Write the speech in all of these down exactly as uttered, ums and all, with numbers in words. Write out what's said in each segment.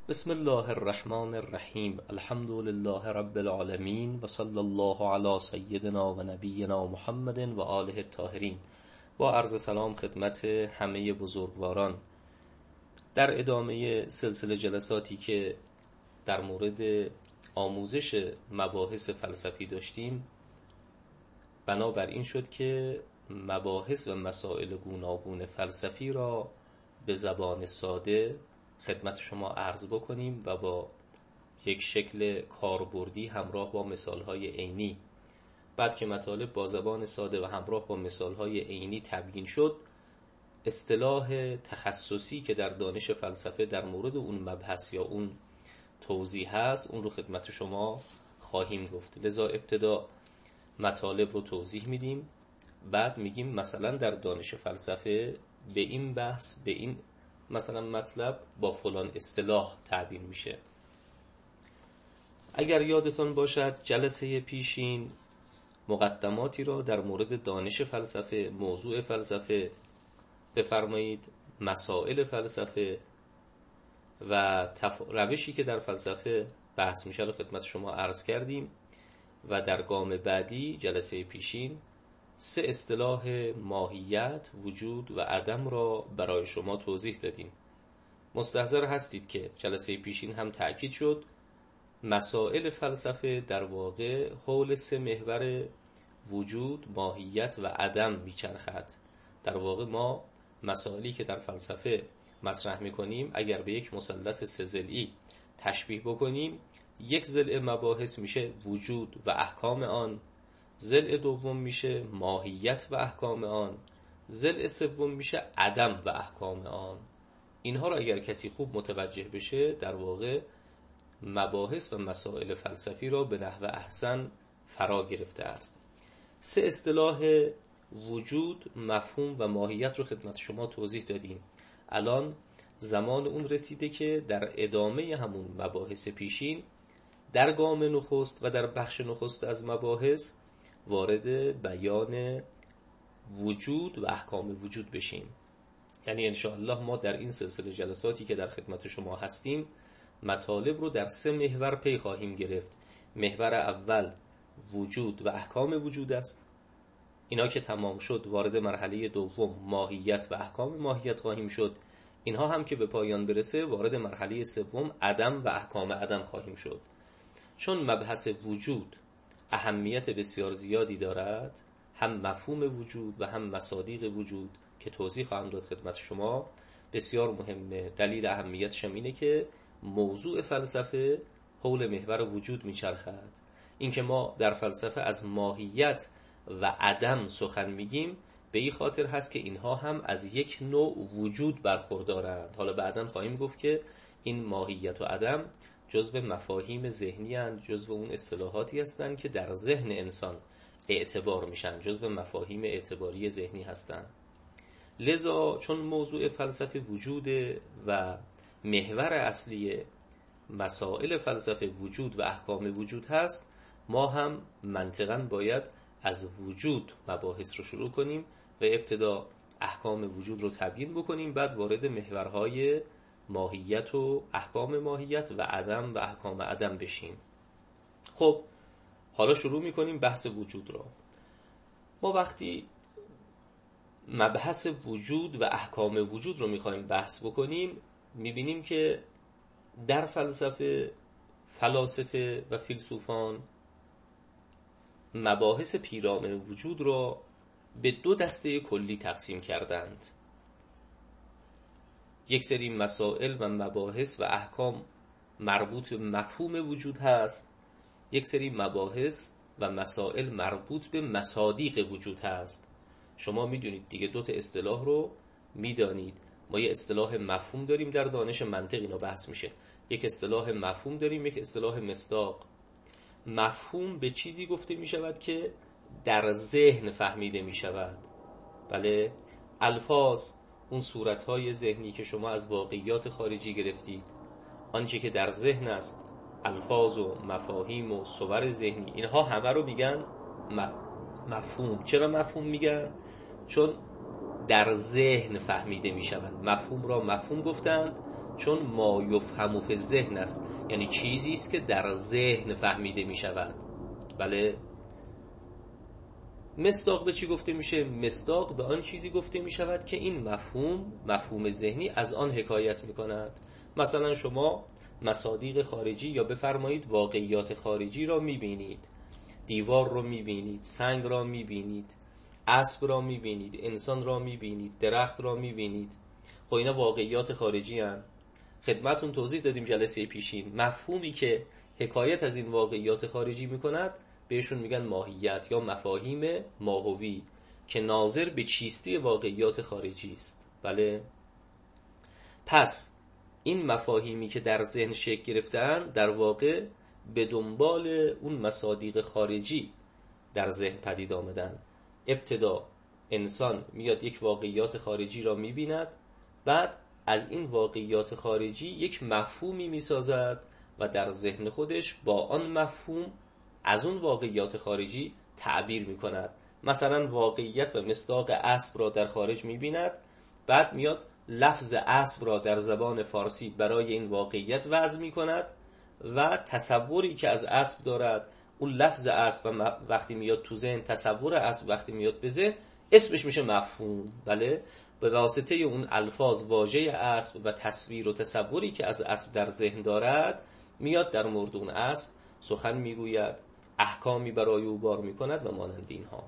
بسم الله الرحمن الرحیم. الحمد لله رب العالمین و صلی الله علی سیدنا و نبینا محمد و آله الطاهرین. با عرض سلام خدمت همه بزرگواران، در ادامه سلسله جلساتی که در مورد آموزش مباحث فلسفی داشتیم، بنابر این شد که مباحث و مسائل گوناگون فلسفی را به زبان ساده خدمت شما عرض بکنیم و با یک شکل کاربردی همراه با مثالهای عینی. بعد که مطالب با زبان ساده و همراه با مثالهای عینی تبیین شد، اصطلاح تخصصی که در دانش فلسفه در مورد اون مبحث یا اون توضیح هست، اون رو خدمت شما خواهیم گفت. لذا ابتدا مطالب رو توضیح میدیم، بعد میگیم مثلا در دانش فلسفه به این بحث، به این مثلا مطلب با فلان اصطلاح تعبیر میشه. اگر یادتان باشد جلسه پیشین مقدماتی را در مورد دانش فلسفه، موضوع فلسفه، بفرمایید مسائل فلسفه و تف... روشی که در فلسفه بحث میشه رو خدمت شما عرض کردیم و در گام بعدی جلسه پیشین سه اصطلاح ماهیت، وجود و عدم را برای شما توضیح دادیم. مستحضر هستید که جلسه پیشین هم تأکید شد مسائل فلسفه در واقع حول سه محور وجود، ماهیت و عدم میچرخد. در واقع ما مسائلی که در فلسفه مطرح میکنیم اگر به یک مثلث سه ضلعی تشبیه بکنیم، یک ضلع مباحث میشه وجود و احکام آن، ضلع دوم میشه ماهیت و احکام آن، ضلع سوم میشه عدم و احکام آن. اینها را اگر کسی خوب متوجه بشه، در واقع مباحث و مسائل فلسفی را به نحو احسن فرا گرفته است. سه اصطلاح وجود، مفهوم و ماهیت رو خدمت شما توضیح دادیم. الان زمان اون رسیده که در ادامه همون مباحث پیشین در گام نخست و در بخش نخست از مباحث وارد بیان وجود و احکام وجود بشیم. یعنی انشاءالله ما در این سلسله جلساتی که در خدمت شما هستیم مطالب رو در سه محور پی خواهیم گرفت. محور اول وجود و احکام وجود است. اینا که تمام شد وارد مرحله دوم ماهیت و احکام ماهیت خواهیم شد. اینها هم که به پایان برسه وارد مرحله سوم عدم و احکام عدم خواهیم شد. چون مبحث وجود اهمیت بسیار زیادی دارد، هم مفهوم وجود و هم مصادیق وجود که توضیح خواهم داد خدمت شما بسیار مهمه. دلیل اهمیتش اینه که موضوع فلسفه حول محور وجود میچرخد. اینکه ما در فلسفه از ماهیت و عدم سخن میگیم به این خاطر هست که اینها هم از یک نوع وجود برخوردارند. حالا بعداً خواهیم گفت که این ماهیت و عدم جزو مفاهیم ذهنی اند، جزو اون اصطلاحاتی هستند که در ذهن انسان اعتبار میشن، جزو مفاهیم اعتباری ذهنی هستند. لذا چون موضوع فلسفه وجود و محور اصلی مسائل فلسفه وجود و احکام وجود هست، ما هم منطقاً باید از وجود مباحث رو شروع کنیم و ابتدا احکام وجود رو تبیین بکنیم، بعد وارد محورهای ماهیت و احکام ماهیت و عدم و احکام عدم بشیم. خب حالا شروع میکنیم بحث وجود را. ما وقتی مبحث وجود و احکام وجود رو میخوایم بحث بکنیم، میبینیم که در فلسفه فلاسفه و فیلسوفان مباحث پیرامون وجود را به دو دسته کلی تقسیم کردند. یک سری مسائل و مباحث و احکام مربوط به مفهوم وجود هست، یک سری مباحث و مسائل مربوط به مصادیق وجود هست. شما میدونید دیگه، دو تا اصطلاح رو میدانید. ما یه اصطلاح مفهوم داریم در دانش منطق، اینا بحث میشه. یک اصطلاح مفهوم داریم، یک اصطلاح مصداق. مفهوم به چیزی گفته میشود که در ذهن فهمیده میشود. بله، الفاظ، اون صورتهای ذهنی که شما از واقعیات خارجی گرفتید، آنچه که در ذهن است، الفاظ و مفاهیم و صور ذهنی، اینها همه رو میگن مفهوم. چرا مفهوم میگن؟ چون در ذهن فهمیده میشوند. مفهوم را مفهوم گفتند چون ما یفهم فی الذهن است، یعنی چیزی است که در ذهن فهمیده می شود. بله. مصداق به چی گفته میشه؟ مصداق به آن چیزی گفته می شود که این مفهوم، مفهوم ذهنی از آن حکایت می کند. مثلا شما مصادیق خارجی یا بفرمایید واقعیات خارجی را می بینید، دیوار رو می بینید، سنگ را می بینید، اسب را می بینید، انسان را می بینید، درخت را می بینید. خب اینا واقعیات خارجی هستند. خدمتون توضیح دادیم جلسه پیشین، مفهومی که حکایت از این واقعیات خارجی می کند بهشون میگن ماهیت یا مفاهیم ماهوی که ناظر به چیستی واقعیات خارجی است. بله. پس این مفاهیمی که در ذهن شکل گرفتن در واقع به دنبال اون مصادیق خارجی در ذهن پدید آمدن. ابتدا انسان میاد یک واقعیات خارجی را میبیند، بعد از این واقعیات خارجی یک مفهومی میسازد و در ذهن خودش با آن مفهوم از اون واقعیات خارجی تعبیر میکند. مثلا واقعیت و مصداق اسب را در خارج میبیند، بعد میاد لفظ اسب را در زبان فارسی برای این واقعیت وضع میکند و تصوری که از اسب دارد، اون لفظ اسب و وقتی میاد تو ذهن، تصور اسب وقتی میاد به ذهن، اسمش میشه مفهوم. بله. به واسطه اون الفاظ واژه اسب و تصویر و تصوری که از اسب در ذهن دارد میاد در مورد اون اسب سخن میگوید، احکامی برای او بار میکند و مانند اینها.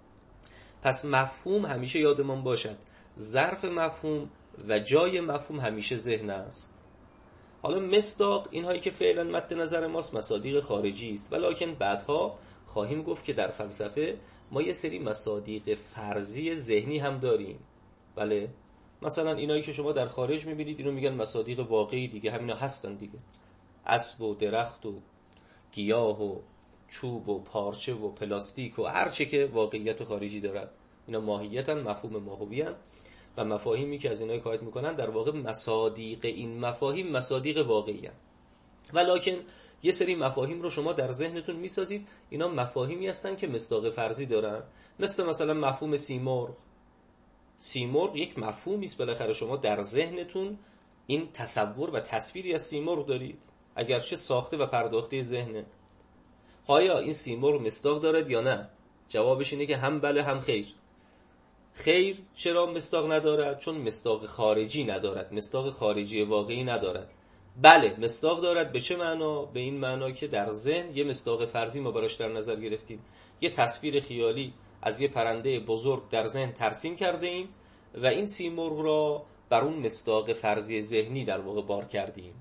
پس مفهوم همیشه یادمان باشد ظرف مفهوم و جای مفهوم همیشه ذهن است. حالا مصداق اینهایی که فعلا مد نظر ماست مصادیق خارجی است، ولکن بعدها خواهیم گفت که در فلسفه ما یه سری مصادیق فرضی ذهنی هم داریم. بله. مثلا اینایی که شما در خارج میبینید اینو میگن مصادیق واقعی دیگه، همینا هستن دیگه. اسب و درخت و گیاه و چوب و پارچه و پلاستیک و هر چه که واقعیت خارجی دارد، اینا ماهیتن، مفهوم ماهویان و مفاهیمی که از اینها حکایت میکنن در واقع مصادیق این مفاهیم مصادیق واقعی هستند. ولکن یه سری مفاهیم رو شما در ذهنتون میسازید، اینا مفاهیمی هستن که مصداق فرضی دارن. مثل مثلا مفهوم سیمرغ. سیمرغ یک مفهومی است، بالاخره شما در ذهنتون این تصور و تصویری از سیمرغ دارید، اگرچه ساخته و پرداخته ذهنه. آیا این سیمرغ مصداق دارد یا نه؟ جوابش اینه که هم بله هم خیر. خیر. چرا مصداق ندارد؟ چون مصداق خارجی ندارد، مصداق خارجی واقعی ندارد. بله مصداق دارد. به چه معنا؟ به این معنا که در ذهن یه مصداق فرضی ما براش در نظر گرفتیم، یه تصویر خیالی از یه پرنده بزرگ در ذهن ترسیم کرده ایم و این سیمرغ را بر اون مصداق فرضی ذهنی در واقع بار کردیم.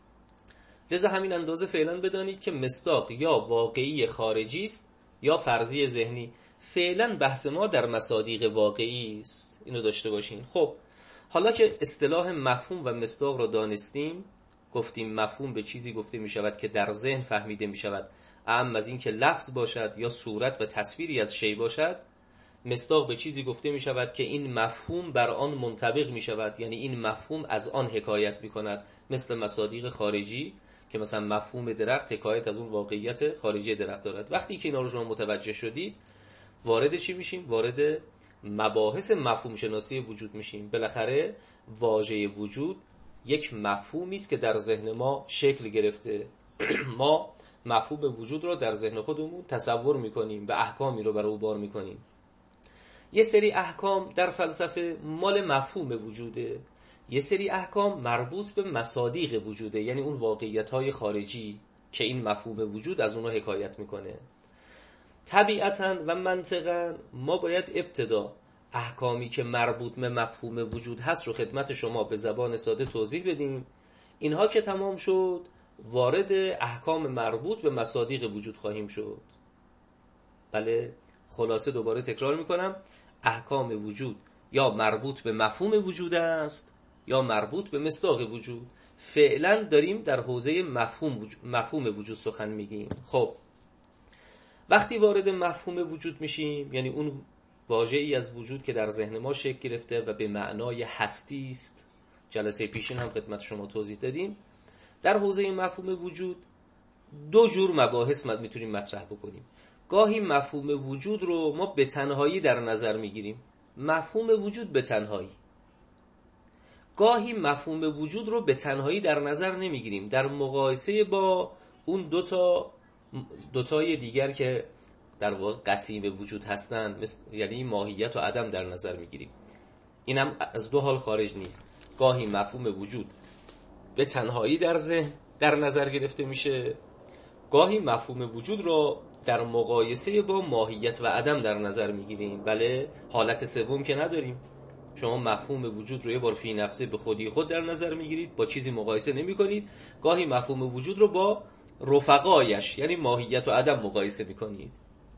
لذا همین اندازه فعلا بدانید که مصداق یا واقعی خارجی است یا فرضی ذهنی. فعلا بحث ما در مصادیق واقعی است، اینو داشته باشین. خب حالا که اصطلاح مفهوم و مصداق را دانستیم، گفتیم مفهوم به چیزی گفته می شود که در ذهن فهمیده می شود، اما از این که لفظ باشد یا صورت و تصویری از شی باشد. مصداق به چیزی گفته می شود که این مفهوم بر آن منطبق می شود، یعنی این مفهوم از آن حکایت می کند. مثل مصادیق خارجی که مثلا مفهوم درخت حکایت از اون واقعیت خارجی درخت دارد. وقتی که اینا رو شما متوجه شدید، وارد چی میشیم؟ وارد مباحث مفهوم شناسی وجود میشیم. بالاخره واژه وجود یک مفهومی است که در ذهن ما شکل گرفته. ما مفهوم وجود رو در ذهن خودمون تصور میکنیم و احکامی رو برای او بار میکنیم. یه سری احکام در فلسفه مال مفهوم وجوده، یه سری احکام مربوط به مصادیق وجوده، یعنی اون واقعیت‌های خارجی که این مفهوم وجود از اونها حکایت میکنه. طبیعتاً و منطقاً ما باید ابتدا احکامی که مربوط به مفهوم وجود هست رو خدمت شما به زبان ساده توضیح بدیم. اینها که تمام شد، وارد احکام مربوط به مصادیق وجود خواهیم شد. بله. خلاصه دوباره تکرار میکنم، احکام وجود یا مربوط به مفهوم وجود است یا مربوط به مصداق وجود. فعلا داریم در حوزه مفهوم وجود، مفهوم وجود سخن میگیم. خب وقتی وارد مفهوم وجود میشیم، یعنی اون واژه‌ای از وجود که در ذهن ما شکل گرفته و به معنای هستی است، جلسه پیشین هم خدمت شما توضیح دادیم. در حوزه مفهوم وجود دو جور مباحث میتونیم مطرح بکنیم. گاهی مفهوم وجود رو ما به تنهایی در نظر میگیریم، مفهوم وجود به تنهایی. گاهی مفهوم وجود رو به تنهایی در نظر نمیگیریم، در مقایسه با اون دوتا دوتای دیگر که در واقع قسیم وجود هستند، مثل یعنی ماهیت و عدم در نظر میگیریم. اینم از دو حال خارج نیست. گاهی مفهوم وجود به تنهایی در ذهن در نظر گرفته میشه، گاهی مفهوم وجود رو در مقایسه با ماهیت و عدم در نظر میگیریم. بله، حالت سوم که نداریم. شما مفهوم وجود رو یه بار فی نفسه به خودی خود در نظر میگیرید، با چیزی مقایسه نمی کنید. گاهی مفهوم وجود رو با رفقایش یعنی ماهیت و عدم مقایسه میکنید.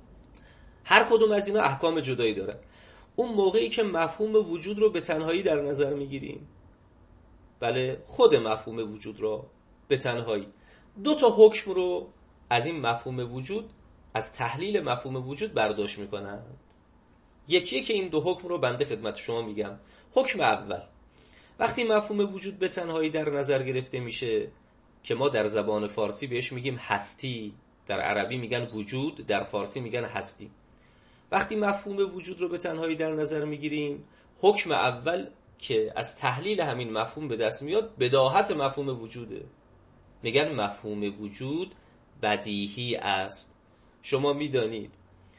هر کدوم از اینا احکام جدایی دارن. اون موقعی که مفهوم وجود رو به تنهایی در نظر میگیریم، بله، خود مفهوم وجود رو به تنهایی، دو تا حکم رو از این مفهوم وجود، از تحلیل مفهوم وجود برداشت میکنن. یکی که این دو حکم رو بنده خدمت شما میگم. حکم اول، وقتی مفهوم وجود به تنهایی در نظر گرفته میشه که ما در زبان فارسی بهش میگیم هستی، در عربی میگن وجود، در فارسی میگن هستی. وقتی مفهوم وجود رو به تنهایی در نظر میگیریم، حکم اول که از تحلیل همین مفهوم به دست میاد بداهت مفهوم وجوده. میگن مفهوم وجود بدیهی است. شما میدانید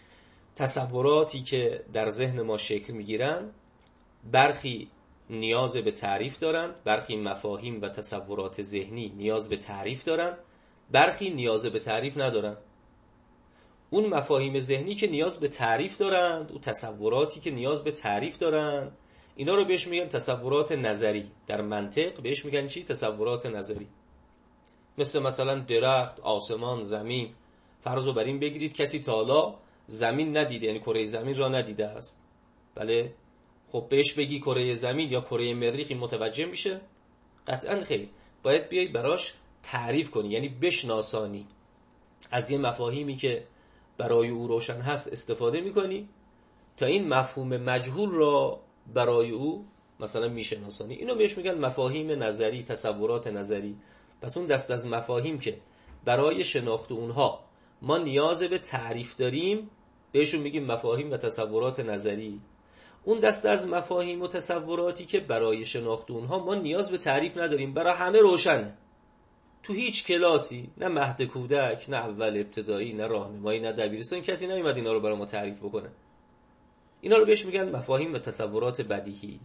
تصوراتی که در ذهن ما شکل میگیرن برخی نیاز به تعریف دارن، برخی مفاهیم و تصورات ذهنی نیاز به تعریف دارن، برخی نیاز به تعریف ندارن. اون مفاهیم ذهنی که نیاز به تعریف دارند، اون تصوراتی که نیاز به تعریف دارند، اینا رو بهش میگن تصورات نظری. در منطق بهش میگن چی؟ تصورات نظری. مثل مثلا درخت، آسمان، زمین. فرض بر این بگیرید کسی تا حالا زمین ندیده، یعنی کره زمین را ندیده است. بله، خب بهش بگی کره زمین یا کره مریخ، این متوجه میشه؟ قطعا خیر. باید بیای براش تعریف کنی، یعنی بشناسانی. از یه مفاهیمی که برای او روشن هست استفاده میکنی تا این مفهوم مجهول را برای او مثلا میشناسانی. اینو بهش میگن مفاهیم نظری، تصورات نظری. پس اون دست از مفاهیم که برای شناخت اونها ما نیاز به تعریف داریم بهشون میگیم مفاهیم و تصورات نظری. اون دست از مفاهیم و تصوراتی که برای شناخت اونها ما نیاز به تعریف نداریم، برای همه روشنه. تو هیچ کلاسی، نه مهد کودک، نه اول ابتدایی، نه راهنمایی، نه دبیرستان، کسی نمیاد اینا رو برای ما تعریف بکنه. اینا رو بهش میگن مفاهیم و تصورات بدیهی.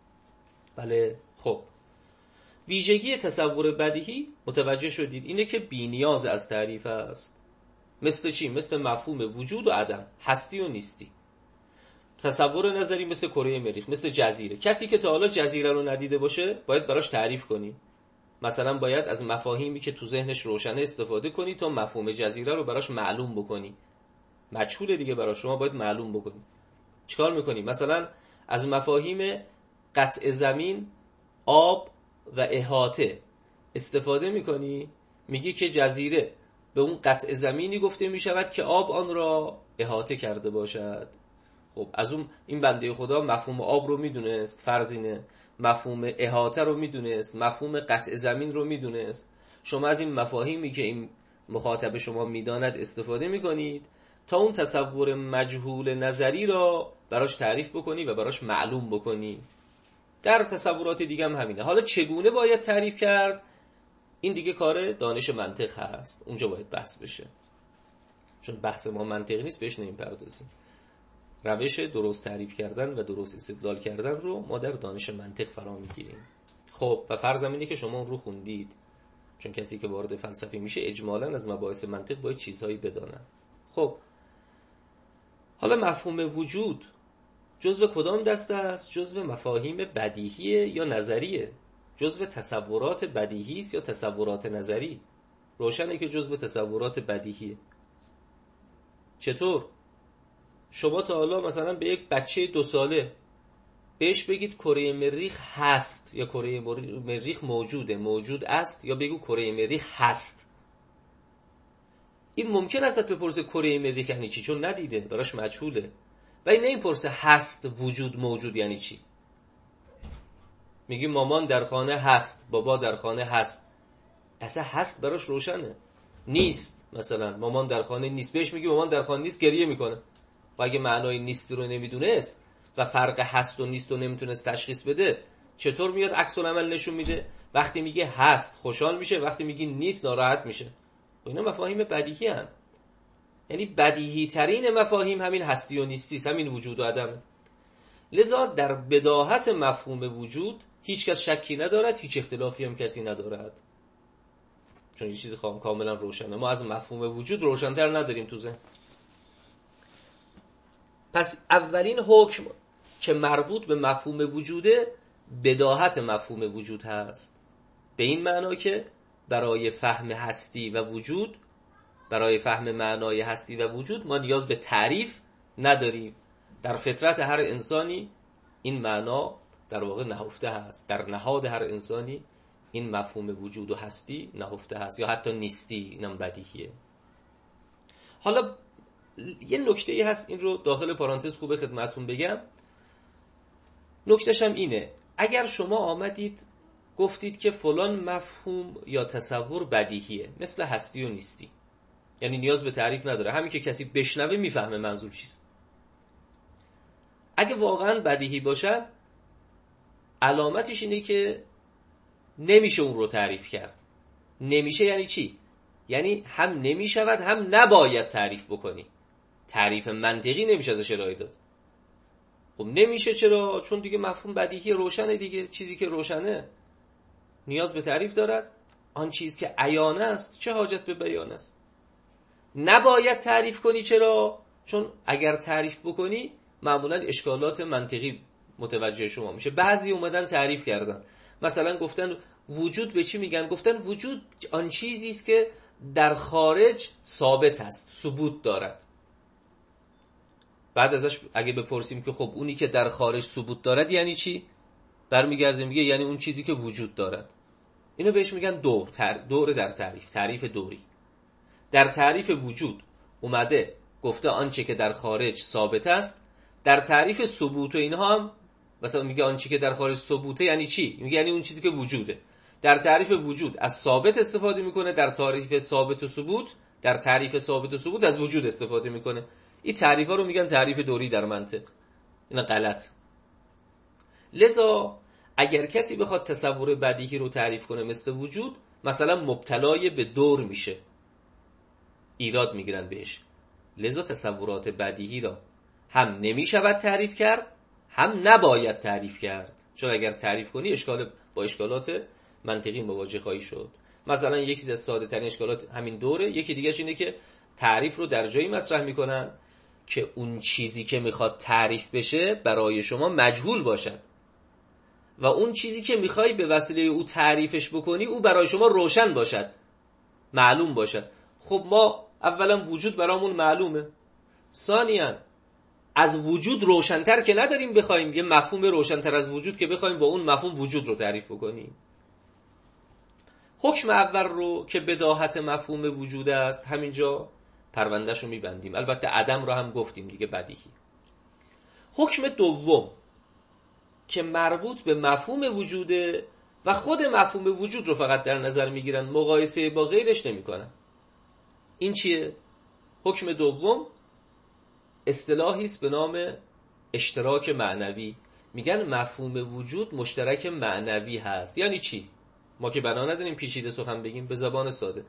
بله، خب ویژگی تصور بدیهی متوجه شدید اینه که بی نیاز از تعریف است. مثل چی؟ مثل مفهوم وجود و عدم، هستی و نیستی. تصور نظری مثل کره مریخ، مثل جزیره. کسی که تا حالا جزیره رو ندیده باشه باید براش تعریف کنی. مثلا باید از مفاهیمی که تو ذهنش روشنه استفاده کنی تا مفهوم جزیره رو براش معلوم بکنی. مجهوله دیگه، براش شما باید معلوم بکنی. چیکار میکنی؟ مثلا از مفاهیم قطع زمین، آب و احاطه استفاده میکنی، میگی که جزیره به اون قطع زمینی گفته میشود که آب آن را احاطه کرده باشد. خب از اون این بنده خدا مفهوم آب رو میدونست، فرضینه، مفهوم احاطه رو میدونست، مفهوم قطع زمین رو میدونست. شما از این مفاهیمی که این مخاطب شما میداند استفاده میکنید تا اون تصور مجهول نظری را براش تعریف بکنی و براش معلوم بکنی. در تصورات دیگه هم همینه. حالا چگونه باید تعریف کرد؟ این دیگه کار دانش منطق هست، اونجا باید بحث بشه، چون بحث ما منطقی نیست، بهش نمیپردازیم. روش درست تعریف کردن و درست استدلال کردن رو ما در دانش منطق فرا میگیریم. خب و فرضم اینه که شما اون رو خوندید، چون کسی که وارد فلسفه میشه اجمالاً از مباحث منطق باید چیزهایی بدانه. خب حالا مفهوم وجود جزو کدام دسته است؟ جزو مفاهیم بدیهیه یا نظریه؟ جزو تصورات بدیهی است یا تصورات نظری؟ روشنه که جزو تصورات بدیهیه. چطور؟ شما تا حالا مثلا به یک بچه دو ساله بهش بگید کره مریخ هست یا کره مریخ موجوده، موجود است، یا بگو کره مریخ هست، این ممکن است بپرسه کره مریخ یعنی چی، چون ندیده، براش مجهوله. و این نمیپرسه هست، وجود، موجود یعنی چی. میگی مامان در خانه هست، بابا در خانه هست، اصلا هست براش روشنه. نیست، مثلا مامان در خانه نیست، بهش میگی مامان در خانه نیست، گریه میکنه. و اگه معنای نیست رو نمیدونست و فرق هست و نیست رو نمیتونست تشخیص بده، چطور میاد عکس العمل نشون میده؟ وقتی میگه هست خوشحال میشه، وقتی میگه نیست ناراحت میشه. اینا مفاهیم بدیهی هستند. یعنی بدیهی ترین مفاهیم همین هستی و نیستی، همین وجود و عدمه. لذا در بداهت مفهوم وجود هیچ کس شکی ندارد، هیچ اختلافی هم کسی ندارد، چون یه چیز خواهم کاملا روشنه. ما از مفهوم وجود روشن‌تر نداریم تو ذهن. پس اولین حکم که مربوط به مفهوم وجوده بداهت مفهوم وجود هست، به این معنا که برای فهم هستی و وجود، برای فهم معنای هستی و وجود ما نیاز به تعریف نداریم. در فطرت هر انسانی این معنا در واقع نهفته هست، در نهاد هر انسانی این مفهوم وجود و هستی نهفته هست، یا حتی نیستی، اینم بدیهیه. حالا یه نکته‌ای هست، این رو داخل پارانتز خوبه خدمتتون بگم. نکته‌ش هم اینه، اگر شما آمدید گفتید که فلان مفهوم یا تصور بدیهیه، مثل هستی و نیستی، یعنی نیاز به تعریف نداره، همین که کسی بشنوه میفهمه منظور چیست. اگه واقعا بدیهی باشد علامتش اینه که نمیشه اون رو تعریف کرد. نمیشه یعنی چی؟ یعنی هم نمیشود هم نباید تعریف بکنی. تعریف منطقی نمیشه ازش ارائه داد. خب نمیشه چرا؟ چون دیگه مفهوم بدیهی روشنه دیگه. چیزی که روشنه نیاز به تعریف دارد. آن چیز که عیان است چه حاجت به بیان است. نباید تعریف کنی، چرا؟ چون اگر تعریف بکنی معمولا اشکالات منطقی متوجه شما میشه. بعضی اومدن تعریف کردن، مثلا گفتن وجود به چی میگن؟ گفتن وجود آن چیزی است که در خارج ثابت است، ثبوت دارد. بعد ازش اگه بپرسیم که خب اونی که در خارج ثبوت دارد یعنی چی؟ برمیگرده میگه یعنی اون چیزی که وجود دارد. اینو بهش میگن دور، دور در تعریف، تعریف دوری. در تعریف وجود اومده گفته آنچه که در خارج ثابت است. در تعریف ثبوت و اینها هم مثلا میگه آنچه که در خارج ثبوته یعنی چی؟ میگه یعنی اون چیزی که وجوده. در تعریف وجود از ثابت استفاده میکنه، در تعریف ثابت و ثبوت، در تعریف ثابت و ثبوت از وجود استفاده میکنه. این تعریفا رو میگن تعریف دوری در منطق. اینا غلط. لذا اگر کسی بخواد تصور بدیهی رو تعریف کنه مثل وجود، مثلا مبتلای به دور میشه، ایراد میگیرن بهش. لذا تصورات بدیهی را هم نمیشود تعریف کرد هم نباید تعریف کرد، چون اگر تعریف کنی اشکال با اشکالات منطقی مواجه خواهی شد. مثلا یکی از ساده ترین اشکالات همین دوره. یکی دیگه‌ش اینه که تعریف رو در جایی مطرح میکنن که اون چیزی که میخواد تعریف بشه برای شما مجهول باشد و اون چیزی که میخوای به وسیله او تعریفش بکنی او برای شما روشن باشد، معلوم باشد. خب ما اولا وجود برامون معلومه، ثانیاً از وجود روشن‌تر که نداریم بخوایم یه مفهوم روشن‌تر از وجود که بخوایم با اون مفهوم وجود رو تعریف بکنیم. حکم اول رو که بداهت مفهوم وجود است همینجا پروندهش رو میبندیم. البته عدم رو هم گفتیم دیگه، بدیهی. حکم دوم که مربوط به مفهوم وجوده و خود مفهوم وجود رو فقط در نظر میگیرن، مقایسه با غیرش نمیکنن. این چیه؟ حکم دوم اصطلاحی است به نام اشتراک معنوی. میگن مفهوم وجود مشترک معنوی هست. یعنی چی؟ ما که بنا نداریم پیچیده سخن بگیم، به زبان ساده.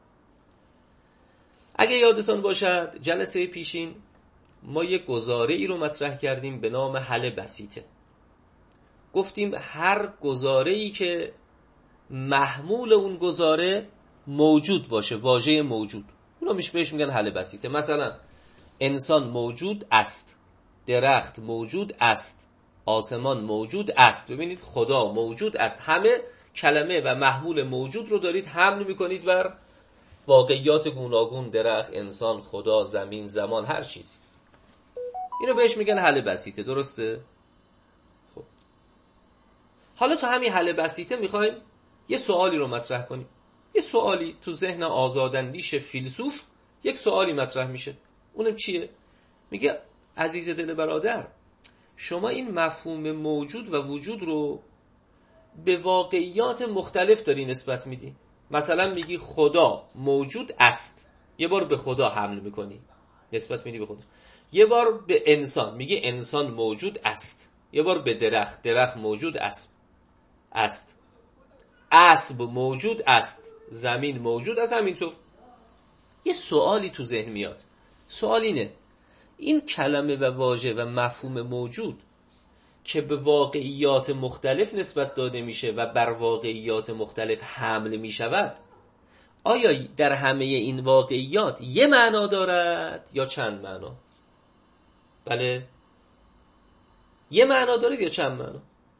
اگه یادتون باشد جلسه پیشین ما یک گزاره ای رو مطرح کردیم به نام حل بسیطه. گفتیم هر گزاره ای که محمول اون گزاره موجود باشه، واژه موجود، اونو میشه بهش میگن حل بسیطه. مثلا انسان موجود است، درخت موجود است، آسمان موجود است. ببینید خدا موجود است. همه کلمه و محمول موجود رو دارید حمل میکنید بر واقعیات گوناگون، درخت، انسان، خدا، زمین، زمان، هر چیزی. اینو بهش میگن حل بسیطه. درسته؟ خب حالا تو همین حل بسیطه میخوایم یه سوالی رو مطرح کنیم. یه سوالی تو ذهن آزاداندیش فیلسوف یک سوالی مطرح میشه. اونم چیه؟ میگه عزیز دل برادر، شما این مفهوم موجود و وجود رو به واقعیات مختلف داری نسبت میدی. مثلا میگی خدا موجود است، یه بار به خدا حمل میکنی، نسبت میدی به خدا. یه بار به انسان میگی انسان موجود است، یه بار به درخت، درخت موجود است. است، اسب موجود است، زمین موجود است. همینطور یه سوالی تو ذهن میاد. سوال اینه: این کلمه و واژه و مفهوم موجود که به واقعیات مختلف نسبت داده میشه و بر واقعیات مختلف حمل میشود، آیا در همه این واقعیات یه معنا دارد یا چند معنا؟ بله، یه معنا دارد یا چند معنا؟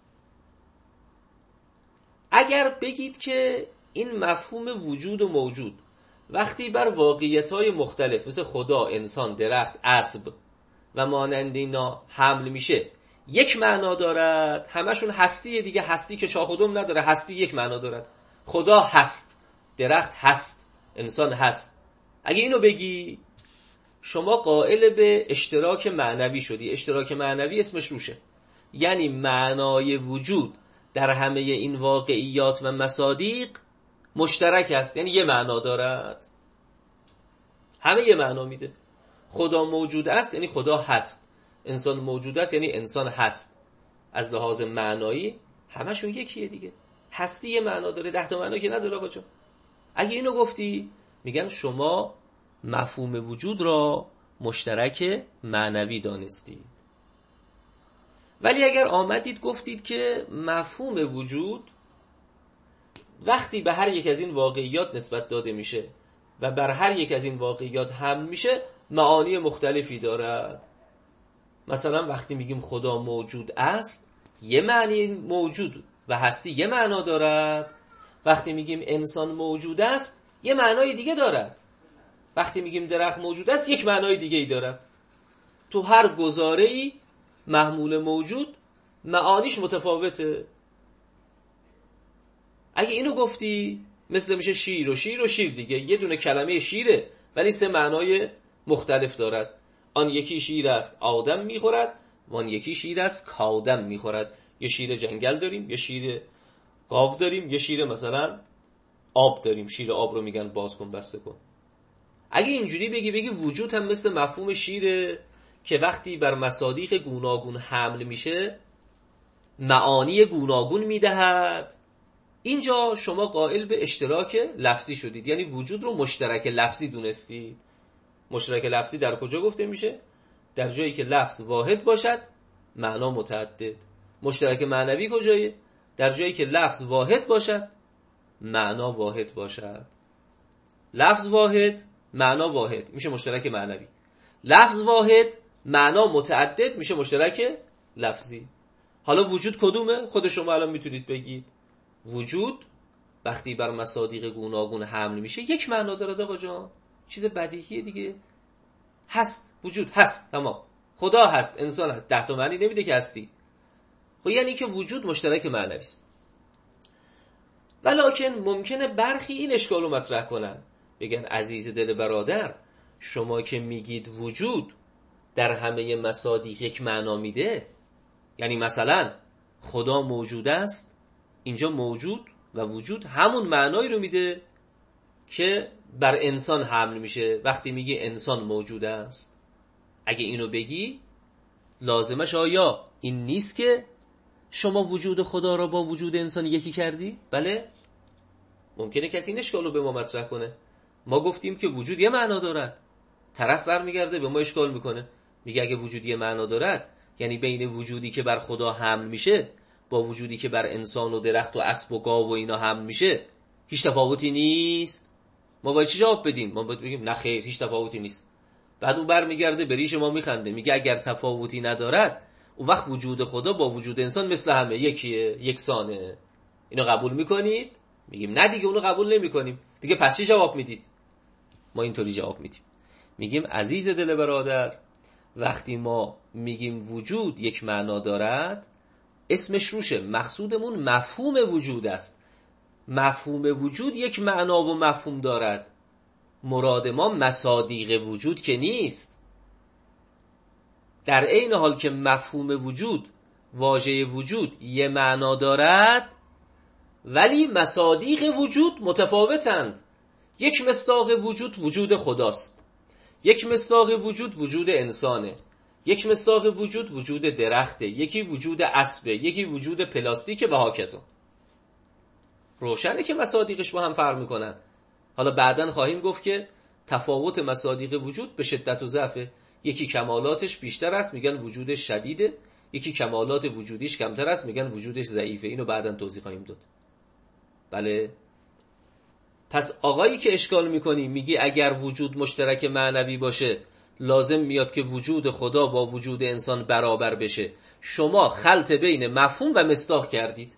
اگر بگید که این مفهوم وجود و موجود وقتی بر واقعیت‌های مختلف مثل خدا، انسان، درخت، اسب و مانند اینا حمل میشه یک معنا دارد، همشون هستیه دیگه. هستی که شاخ و دم نداره، هستی یک معنا دارد. خدا هست، درخت هست، انسان هست. اگه اینو بگی شما قائل به اشتراک معنوی شدی. اشتراک معنوی اسمش روشه، یعنی معنای وجود در همه این واقعیات و مصادیق مشترک است، یعنی یه معنا دارد، همه یه معنا میده. خدا موجود است یعنی خدا هست، انسان موجود است یعنی انسان هست. از لحاظ معنایی همشون یکیه دیگه. هستی یه معنا داره، ده تا معنا که نداره آقا جان. اگه اینو گفتی میگن شما مفهوم وجود را مشترک معنوی دانستید. ولی اگر آمدید گفتید که مفهوم وجود وقتی به هر یک از این واقعیات نسبت داده میشه و بر هر یک از این واقعیات حمل میشه معانی مختلفی دارد. مثلا وقتی میگیم خدا موجود است یه معنی موجود و هستی یه معنا دارد. وقتی میگیم انسان موجود است یه معنای دیگه دارد. وقتی میگیم درخت موجود است یک معنای دیگه ای دارد. تو هر گزاره‌ای محمول موجود معانیش متفاوته. اگه اینو گفتی مثل میشه شیر و شیر و شیر دیگه. یه دونه کلمه شیره ولی سه معنای مختلف دارد. آن یکی شیر است آدم میخورد و آن یکی شیر است کآدم میخورد. یه شیر جنگل داریم، یه شیر گاو داریم، یه شیر مثلا آب داریم. شیر آب رو میگن باز کن بسته کن. اگه اینجوری بگی بگی وجود هم مثل مفهوم شیره که وقتی بر مصادیق گوناگون حمل میشه معانی گوناگون میدهد، اینجا شما قائل به اشتراک لفظی شدید، یعنی وجود رو مشترک لفظی دونستید. مشترک لفظی در کجا گفته میشه؟ در جایی که لفظ واحد باشد معنا متعدد. مشترک معنوی کجایه؟ در جایی که لفظ واحد باشد معنا واحد باشد. لفظ واحد معنا واحد میشه مشترک معنوی. لفظ واحد معنا متعدد میشه مشترک لفظی. حالا وجود کدومه؟ خود شما الان میتونید بگید. وجود وقتی بر مصادیق گوناگون حمل میشه یک معنا داره آقا جان. چیز بدیهیه دیگه. هست، وجود هست، تمام. خدا هست، انسان هست. ده تا معنی نمیده که هستی. خب یعنی که وجود مشترک معنوی است. ولکن ممکنه برخی این اشکال رو مطرح کنن، بگن عزیز دل برادر، شما که میگید وجود در همه مصادیق یک معنا میده، یعنی مثلا خدا موجود است، اینجا موجود و وجود همون معنایی رو میده که بر انسان حمل میشه وقتی میگی انسان موجود است. اگه اینو بگی لازمش آیا این نیست که شما وجود خدا را با وجود انسان یکی کردی؟ بله؟ ممکنه کسی این اشکال رو به ما مطرح کنه. ما گفتیم که وجود یه معنا دارد. طرف برمیگرده به ما اشکال میکنه، میگه اگه وجود یه معنا دارد یعنی بین وجودی که بر خدا حمل میشه با وجودی که بر انسان و درخت و اسب و گاو و اینا حمل میشه هیچ تفاوتی نیست. ما باید چی جواب بدیم؟ ما باید بگیم نه خیر هیچ تفاوتی نیست. بعد اون برمیگرده به ریش ما میخنده، میگه اگر تفاوتی ندارد اون وقت وجود خدا با وجود انسان مثل همه یکیه، یکسانه. اینو قبول میکنید؟ میگیم نه دیگه اونو قبول نمیکنیم. دیگه پس چی جواب میدید؟ ما اینطوری جواب میدیم، میگیم عزیز دل برادر، وقتی ما میگیم وجود یک معنا دارد اسمش روشه، مقصودمون مفهوم وجود است. مفهوم وجود یک معنا و مفهوم دارد. مراد ما مصادیق وجود که نیست. در عین حال که مفهوم وجود، واژه وجود یه معنا دارد ولی مصادیق وجود متفاوتند. یک مصداق وجود وجود خداست، یک مصداق وجود وجود انسانه، یک مصداق وجود وجود درخته، یکی وجود اسبه، یکی وجود پلاستیکه و هاکذا. روشنه که مصادیقش با هم فرق میکنن. حالا بعداً خواهیم گفت که تفاوت مصادیق وجود به شدت و ضعفه. یکی کمالاتش بیشتر است میگن وجودش شدیده، یکی کمالات وجودیش کمتر است میگن وجودش ضعیفه. اینو بعداً توضیح خواهیم داد. بله. پس آقایی که اشکال میکنی میگی اگر وجود مشترک معنوی باشه لازم میاد که وجود خدا با وجود انسان برابر بشه. شما خلط بین مفهوم و مصداق کردید.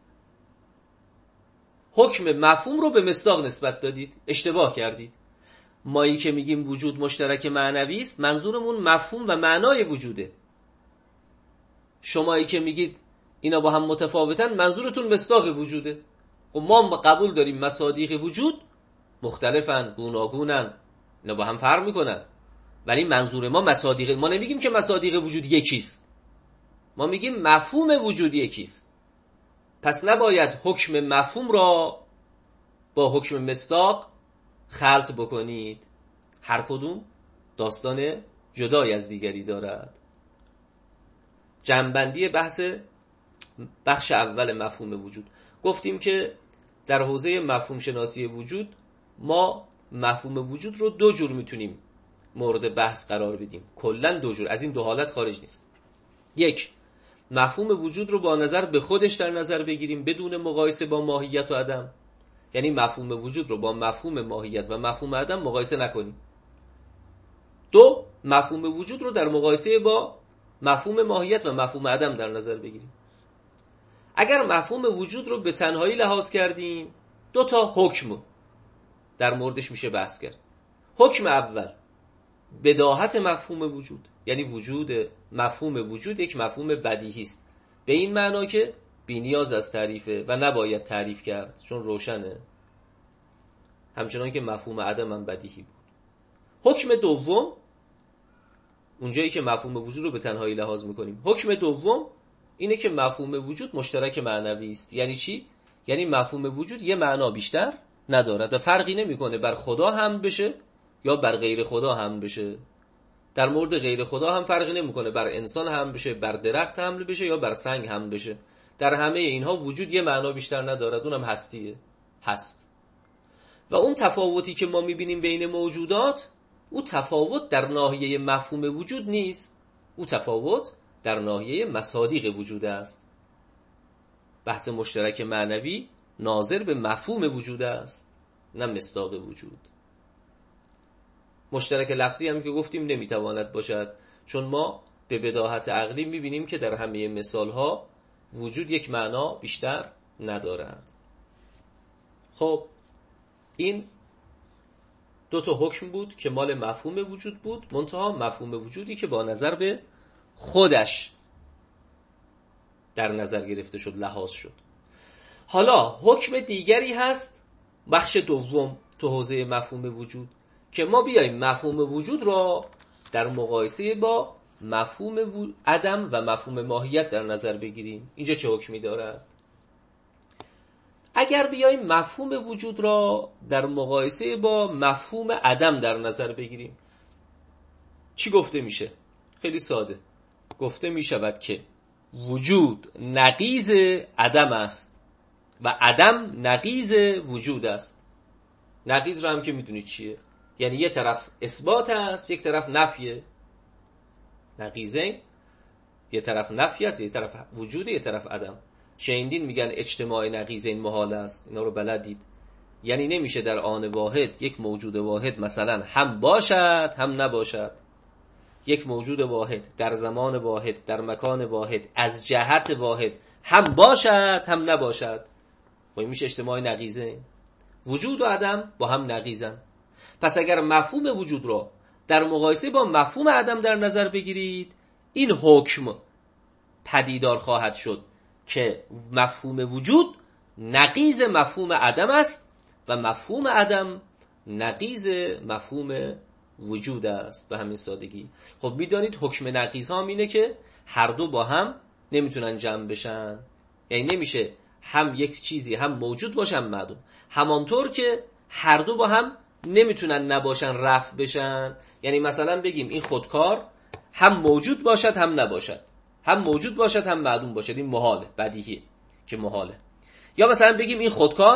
حکم مفهوم رو به مصداق نسبت دادید. اشتباه کردید. مایی که میگیم وجود مشترک معنوی است منظورمون مفهوم و معنای وجوده. شمایی که میگید اینا با هم متفاوتن منظورتون مصداق وجوده. خب ما قبول داریم مصادیق وجود مختلفن، گوناگونن، اینا با هم فرق میکنن، ولی منظور ما مصادیق، ما نمیگیم که مصادیق وجود یکیست، ما میگیم مفهوم وجود یکیست. پس نباید حکم مفهوم را با حکم مصداق خلط بکنید. هر کدوم داستان جدای از دیگری دارد. جنبندی بحث بخش اول مفهوم وجود. گفتیم که در حوزه مفهوم شناسی وجود ما مفهوم وجود رو دو جور میتونیم مورد بحث قرار بدیم. کلا دو جور، از این دو حالت خارج نیست. یک، مفهوم وجود رو با نظر به خودش در نظر بگیریم بدون مقایسه با ماهیت و عدم. یعنی مفهوم وجود رو با مفهوم ماهیت و مفهوم عدم مقایسه نکنیم. دو، مفهوم وجود رو در مقایسه با مفهوم ماهیت و مفهوم عدم در نظر بگیریم. اگر مفهوم وجود رو به تنهایی لحاظ کردیم دو تا حکم در موردش میشه بحث کرد. حکم اول بداهت مفهوم وجود، یعنی وجود مفهوم وجود یک مفهوم بدیهی است، به این معنا که بی نیاز از تعریفه و نباید تعریف کرد چون روشنه، همچنان که مفهوم عدم هم بدیهی بود. حکم دوم، اونجایی که مفهوم وجود رو به تنهایی لحاظ میکنیم، حکم دوم اینه که مفهوم وجود مشترک معنوی است. یعنی چی؟ یعنی مفهوم وجود یه معنا بیشتر ندارد و فرقی نمیکنه بر خدا هم بشه یا بر غیر خدا هم بشه. در مورد غیر خدا هم فرقی نمیکنه بر انسان هم بشه، بر درخت حمله بشه یا بر سنگ هم بشه. در همه اینها وجود یه معنا بیشتر ندارد، اونم هستیه. هست. و اون تفاوتی که ما میبینیم بین موجودات، او تفاوت در ناحیه مفهوم وجود نیست، او تفاوت در ناحیه مصادیق وجود است. بحث مشترک معنوی ناظر به مفهوم وجود است، نه مصداق وجود. مشترک لفظی هم که گفتیم نمیتواند باشد، چون ما به بداهت عقلی میبینیم که در همه مثالها وجود یک معنا بیشتر ندارد. خب این دو تا حکم بود که مال مفهوم وجود بود، منتها مفهوم وجودی که با نظر به خودش در نظر گرفته شد، لحاظ شد. حالا حکم دیگری هست، بخش دوم تو حوزه مفهوم وجود، که ما بیاییم مفهوم وجود را در مقایسه با مفهوم عدم و مفهوم ماهیت در نظر بگیریم. اینجا چه حکمی دارد؟ اگر بیاییم مفهوم وجود را در مقایسه با مفهوم عدم در نظر بگیریم، چی گفته میشه؟ خیلی ساده گفته میشود که وجود نقیض عدم است و عدم نقیض وجود است. نقیض را هم که میدونید چیه، یعنی یه طرف اثبات است یک طرف نفیه. نقیضین، یه طرف نفی است یه طرف وجوده یه طرف عدم. شیندین میگن اجتماع نقیضین محال است، اینا رو بلدید. یعنی نمیشه در آن واحد یک موجود واحد مثلا هم باشد هم نباشد. یک موجود واحد در زمان واحد در مکان واحد از جهت واحد هم باشد هم نباشد. و این میشه اجتماع نقیضین. وجود و عدم با هم نقیضن. پس اگر مفهوم وجود را در مقایسه با مفهوم عدم در نظر بگیرید، این حکم پدیدار خواهد شد که مفهوم وجود نقیض مفهوم عدم است و مفهوم عدم نقیض مفهوم وجود است. به همین سادگی. خب میدانید حکم نقیض ها اینه که هر دو با هم نمیتونن جمع بشن، یعنی نمیشه هم یک چیزی هم موجود باشن معدوم، همانطور که هر دو با هم نمیتونن نباشن رفع بشن. یعنی مثلا بگیم این خودکار هم موجود باشد هم نباشد، هم موجود باشد هم معدوم باشد، این محاله، بدیهیه که محاله. یا مثلا بگیم این خودکار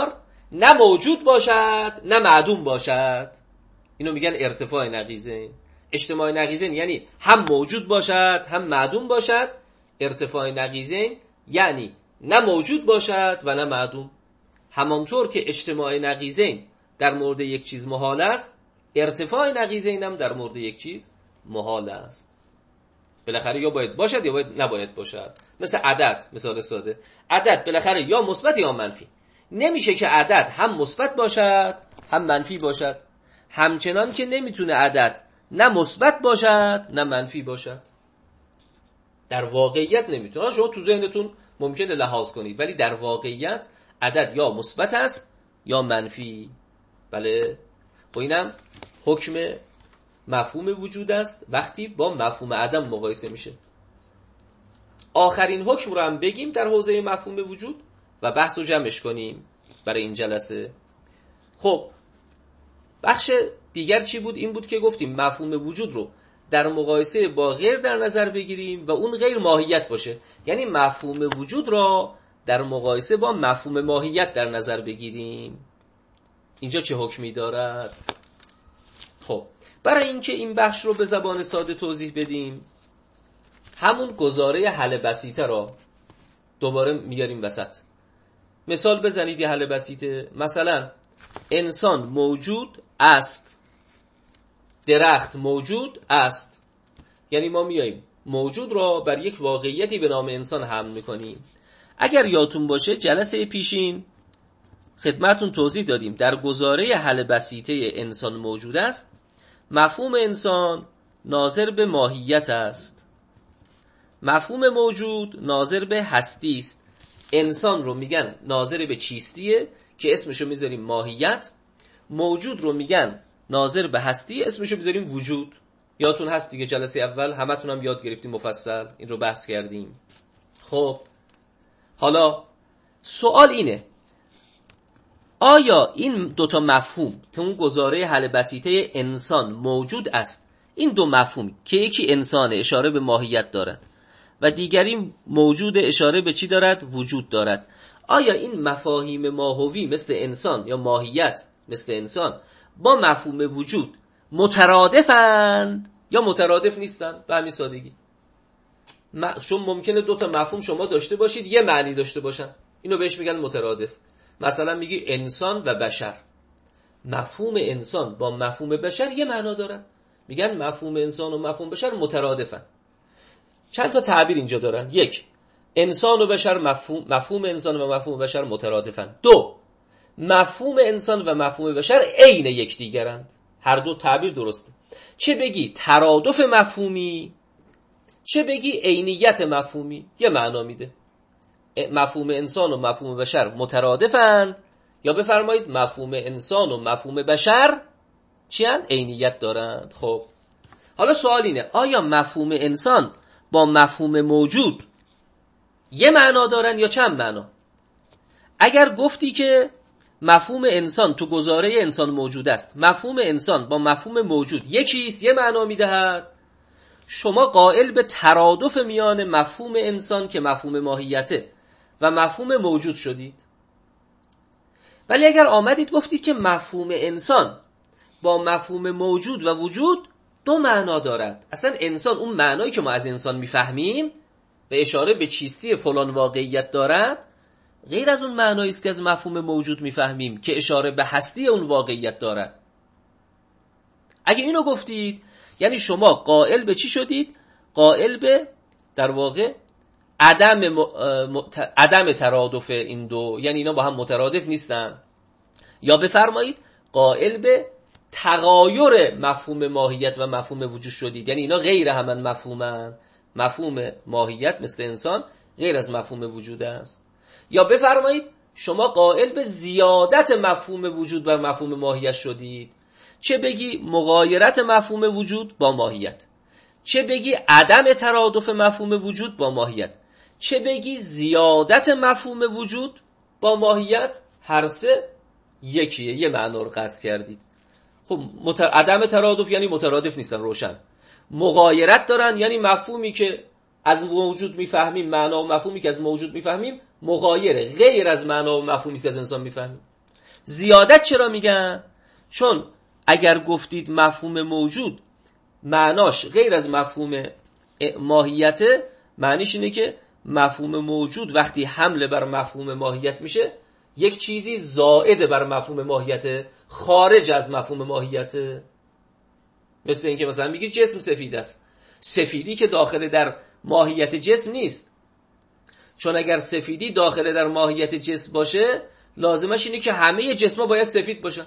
نه موجود باشد نه معدوم باشد. اینو میگن ارتفاع نقیضین. اجتماع نقیضین یعنی هم موجود باشد هم معدوم باشد. ارتفاع نقیضین یعنی نه موجود باشد و نه معدوم. همانطور که اجتماع نقیضین در مورد یک چیز محال است، ارتفاع نقیضین هم در مورد یک چیز محال است. بالاخره یا باید باشد یا باید نباید باشد. مثل عدد، مثال ساده، عدد بالاخره یا مثبت یا منفی. نمیشه که عدد هم مثبت باشد هم منفی باشد. همچنان که نمیتونه عدد نه مثبت باشد نه منفی باشد. در واقعیت نمیتونه. شما تو ذهنتون ممکنه لحاظ کنید، ولی در واقعیت عدد یا مثبت است یا منفی. بله، خب اینم حکم مفهوم وجود است وقتی با مفهوم عدم مقایسه میشه. آخرین حکم رو هم بگیم در حوزه مفهوم وجود و بحث رو جمعش کنیم برای این جلسه. خب بخش دیگر چی بود؟ این بود که گفتیم مفهوم وجود رو در مقایسه با غیر در نظر بگیریم و اون غیر ماهیت باشه. یعنی مفهوم وجود را در مقایسه با مفهوم ماهیت در نظر بگیریم. اینجا چه حکمی دارد؟ خب برای اینکه این بخش رو به زبان ساده توضیح بدیم، همون گزاره حل بسیطه را دوباره میاریم وسط. مثال بزنید یه حل بسیطه. مثلا انسان موجود است، درخت موجود است. یعنی ما میاییم موجود را بر یک واقعیتی به نام انسان حمل میکنیم. اگر یادتون باشه جلسه پیشین خدمتون توضیح دادیم در گزاره حل بسیطه انسان موجود است، مفهوم انسان ناظر به ماهیت است، مفهوم موجود ناظر به هستی است. انسان رو میگن ناظر به چیستیه که اسمشو میذاریم ماهیت. موجود رو میگن ناظر به هستی، اسمشو میذاریم وجود. یادتون هست دیگه جلسه اول همتون هم یاد گرفتیم مفصل این رو بحث کردیم. خب حالا سوال اینه، آیا این دوتا مفهوم تو اون گزاره حل بسیطه انسان موجود است، این دو مفهوم که یکی انسان اشاره به ماهیت دارد و دیگری موجود اشاره به چی دارد؟ وجود دارد، آیا این مفاهیم ماهوی مثل انسان یا ماهیت مثل انسان با مفهوم وجود مترادفند یا مترادف نیستند؟ به همین سادگی. شما ممکنه دو تا مفهوم شما داشته باشید یه معنی داشته باشن، اینو بهش میگن مترادف. مثلا میگی انسان و بشر، مفهوم انسان با مفهوم بشر یه معنا دارن، میگن مفهوم انسان و مفهوم بشر مترادفن. چند تا تعبیر اینجا دارن. یک، انسان و بشر مفهوم مفهوم انسان و مفهوم بشر مترادفن. دو، مفهوم انسان و مفهوم بشر عین یکدیگرند. هر دو تعبیر درسته. چه بگی ترادف مفهومی چه بگی عینیت مفهومی یه معنا میده. مفهوم انسان و مفهوم بشر مترادفند، یا بفرمایید مفهوم انسان و مفهوم بشر چی اند؟ عینیت دارند. خب حالا سوال اینه، آیا مفهوم انسان با مفهوم موجود یه معنا دارن یا چند معنا؟ اگر گفتی که مفهوم انسان تو گزاره انسان موجود است، مفهوم انسان با مفهوم موجود یکیست، یه معنا میدهد، شما قائل به ترادف میان مفهوم انسان که مفهوم ماهیته و مفهوم موجود شدید. ولی اگر آمدید گفتید که مفهوم انسان با مفهوم موجود و وجود دو معنا دارد، اصلا انسان اون معنایی که ما از انسان میفهمیم و اشاره به چیستی فلان واقعیت دارد غیر از اون معنایی است که از مفهوم موجود میفهمیم که اشاره به هستی اون واقعیت دارد. اگه اینو گفتید یعنی شما قائل به چی شدید؟ قائل به در واقع عدم م... م... عدم ترادف این دو، یعنی اینا با هم مترادف نیستن. یا بفرمایید قائل به تغایر مفهوم ماهیت و مفهوم وجود شدید، یعنی اینا غیر همن مفهومن. مفهوم ماهیت مثل انسان غیر از مفهوم وجود است. یا بفرمایید شما قائل به زیادت مفهوم وجود بر مفهوم ماهیت شدید. چه بگی مغایرت مفهوم وجود با ماهیت، چه بگی عدم ترادف مفهوم وجود با ماهیت، چه بگی زیادت مفهوم وجود با ماهیت، هر سه یکیه، یه معنا رو قصد کردید. خب متر... عدم ترادف یعنی مترادف نیستن، روشن. مغایرت دارن یعنی مفهومی که از موجود میفهمیم، معنا و مفهومی که از موجود میفهمیم مغایره، غیر از معنا و مفهومی که از انسان میفهمیم. زیادت چرا میگن؟ چون اگر گفتید مفهوم موجود معناش غیر از مفهوم ماهیت، معنیش اینه که مفهوم موجود وقتی حمله بر مفهوم ماهیت میشه یک چیزی زائد بر مفهوم ماهیت، خارج از مفهوم ماهیت. مثل اینکه مثلا میگی جسم سفید است، سفیدی که داخل در ماهیت جسم نیست، چون اگر سفیدی داخل در ماهیت جسم باشه لازمش اینه که همه جسم‌ها باید سفید باشن،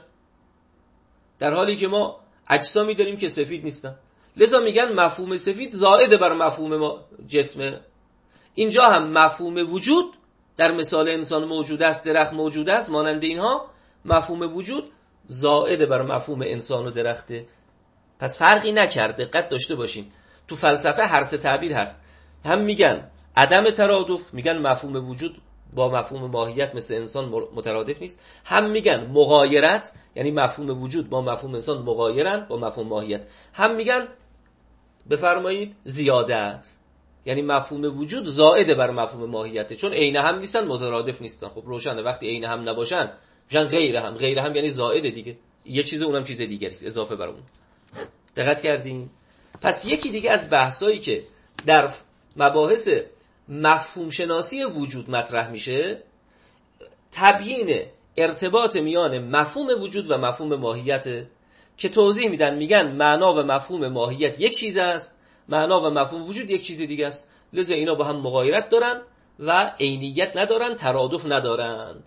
در حالی که ما اجسامی داریم که سفید نیستن. لذا میگن مفهوم سفید زائد بر مفهوم جسمه. اینجا هم مفهوم وجود در مثال انسان موجود است، درخت موجود است، مانند اینها مفهوم وجود زائد بر مفهوم انسان و درخته. پس فرقی نکرده، دقت داشته باشین. تو فلسفه هر سه تعبیر هست، هم میگن عدم ترادف، میگن مفهوم وجود با مفهوم ماهیت مثل انسان مترادف نیست، هم میگن مغایرت، یعنی مفهوم وجود با مفهوم انسان مغایرن با مفهوم ماهیت، هم میگن بفرمایید زیادت، یعنی مفهوم وجود زائد بر مفهوم ماهیت، چون عین هم نیستن، مترادف نیستن. خب روشنه وقتی عین هم نباشن میشن غیر هم، غیر هم یعنی زائد دیگه، یه چیز اونم چیز دیگه است اضافه بر اون. دقت کردین؟ پس یکی دیگه از بحثایی که در مباحث مفهوم شناسی وجود مطرح میشه تبیین ارتباط میان مفهوم وجود و مفهوم ماهیت، که توضیح میدن، میگن معنا و مفهوم ماهیت یک چیز است، معنا و مفهوم وجود یک چیز دیگه است، لذا اینا با هم مغایرت دارن و عینیت ندارن، ترادف ندارند.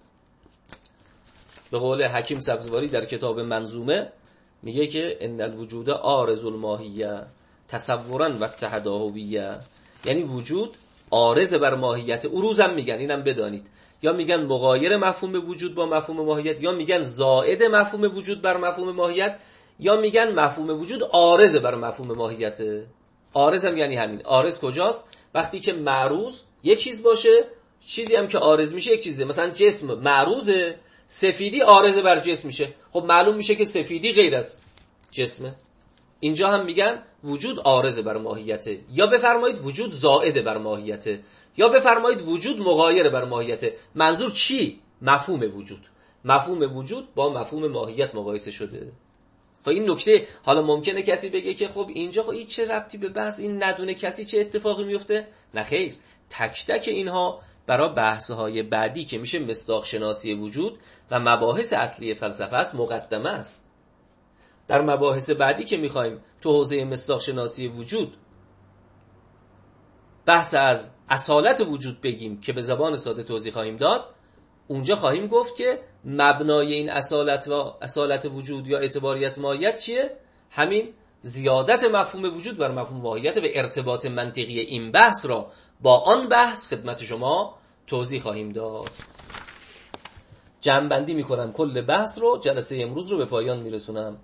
به قول حکیم سبزواری در کتاب منظومه میگه که ان الوجود عارض الماهیه تصورا و اتحاد هویه، یعنی وجود عارض بر ماهیت. عروض هم میگن، اینم بدانید، یا میگن مغایر مفهوم وجود با مفهوم ماهیت، یا میگن زائد مفهوم وجود بر مفهوم ماهیت، یا میگن مفهوم وجود عارض بر مفهوم ماهیت. عارض هم یعنی همین. عارض کجاست؟ وقتی که معروض یه چیز باشه، چیزی هم که عارض میشه یک چیزه. مثلا جسم معروضه، سفیدی عارض بر جسم میشه، خب معلوم میشه که سفیدی غیر از جسمه. اینجا هم میگن وجود عارض بر ماهیته، یا بفرمایید وجود زائد بر ماهیته، یا بفرمایید وجود مغایر بر ماهیته. منظور چی؟ مفهوم وجود. مفهوم وجود با مفهوم ماهیت مقایسه شده. خب این نکته، حالا ممکنه کسی بگه که خب اینجا خب این چه ربطی به بحث، این ندونه کسی چه اتفاقی میفته؟ نه خیر، تک تک اینها برای بحث‌های بعدی که میشه مصداق شناسی وجود و مباحث اصلی فلسفه است مقدمه است. در مباحث بعدی که میخوایم تو حوزه مصداق شناسی وجود بحث از اصالت وجود بگیم که به زبان ساده توضیح خواهیم داد، اونجا خواهیم گفت که مبنای این اصالت و اصالت وجود یا اعتباریت ماهیت چیه؟ همین زیادت مفهوم وجود بر مفهوم ماهیت و ارتباط منطقی این بحث را با آن بحث خدمت شما توضیح خواهیم داد. جمع‌بندی میکنم کل بحث رو، جلسه امروز رو به پایان میرسونم.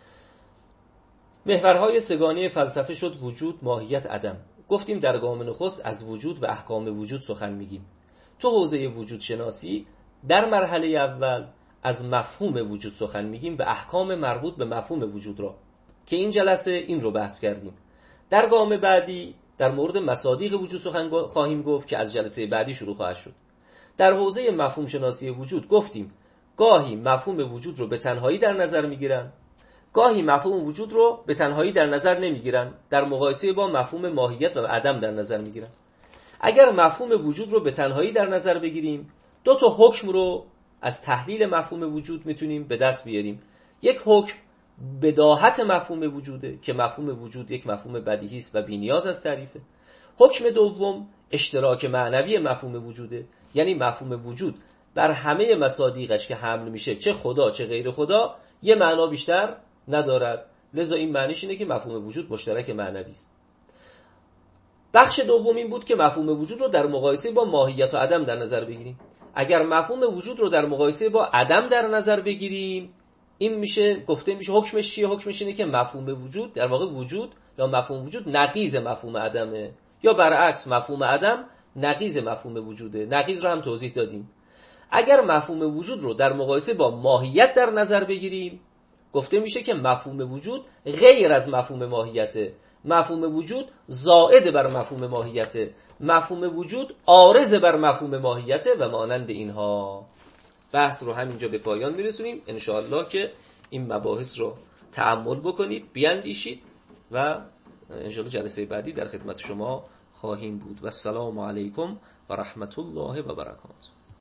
محورهای سگانه فلسفه شد وجود، ماهیت، عدم. گفتیم در گام نخست از وجود و احکام وجود سخن میگیم. تو حوزه وجود شناسی در مرحله اول از مفهوم وجود سخن میگیم و احکام مربوط به مفهوم وجود را، که این جلسه این رو بحث کردیم. در گام بعدی در مورد مصادیق وجود سخن خواهیم گفت که از جلسه بعدی شروع خواهد شد. در حوزه مفهوم شناسی وجود گفتیم گاهی مفهوم وجود رو به تنهایی در نظر میگیرن، گاهی مفهوم وجود رو به تنهایی در نظر نمیگیرن، در مقایسه با مفهوم ماهیت و عدم در نظر میگیرن. اگر مفهوم وجود رو به تنهایی در نظر بگیریم، دو تا حکم رو از تحلیل مفهوم وجود میتونیم به دست بیاریم. یک حکم بداهت مفهوم وجوده که مفهوم وجود یک مفهوم بدیهی است و بی‌نیاز از تعریفه. حکم دوم اشتراک معنوی مفهوم وجوده، یعنی مفهوم وجود بر همه مصادیقش که حمل میشه، چه خدا چه غیر خدا، یه معنا بیشتر ندارد، لذا این معنیش اینه که مفهوم وجود مشترک معنوی است. بخش دوم این بود که مفهوم وجود رو در مقایسه با ماهیت و عدم در نظر بگیریم. اگر مفهوم وجود رو در مقایسه با عدم در نظر بگیریم، این میشه گفته میشه حکمش چیه؟ حکمش اینه که مفهوم وجود در واقع وجود یا مفهوم وجود نقیض مفهوم عدمه، یا برعکس مفهوم عدم نقیض مفهوم وجوده. نقیض رو هم توضیح دادیم. اگر مفهوم وجود رو در مقایسه با ماهیت در نظر بگیریم، گفته میشه که مفهوم وجود غیر از مفهوم ماهیته، مفهوم وجود زائد بر مفهوم ماهیته، مفهوم وجود عارض بر مفهوم ماهیته و مانند اینها. بحث رو همینجا به پایان میرسونیم. انشاءالله که این مباحث رو تأمل بکنید، بیاندیشید و انشاءالله جلسه بعدی در خدمت شما خواهیم بود. و السلام علیکم و رحمت الله و برکاته.